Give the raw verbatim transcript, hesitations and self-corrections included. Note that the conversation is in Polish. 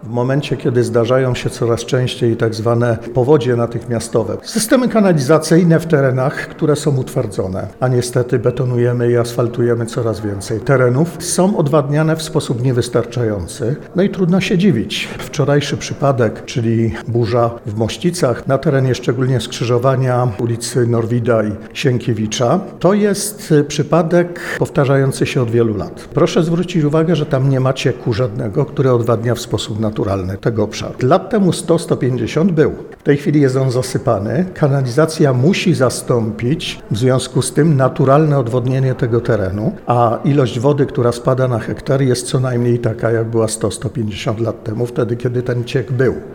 w momencie, kiedy zdarzają się coraz częściej tak zwane powodzie natychmiastowe. Systemy kanalizacyjne w terenach, które są utwardzone, a niestety betonujemy i asfaltujemy coraz więcej terenów, są odwadniane w sposób niewystarczający. No i trudno się dziwić. Wczorajszy przypadek, czyli burza w Mościcach, na terenie szczególnie skrzyżowania ulicy Norwida i Sienkiewicza, to jest przypadek powtarzający się od wielu lat. Proszę zwrócić uwagę, że tam nie ma cieku żadnego, który odwadnia w sposób naturalny tego obszaru. Lat temu sto sto pięćdziesiąt był. W tej chwili jest on zasypany. Kanalizacja musi zastąpić w związku z tym naturalne odwodnienie tego terenu, a ilość wody, która spada na hektar, jest co najmniej taka, jak była sto sto pięćdziesiąt lat temu, wtedy kiedy ten ciek był.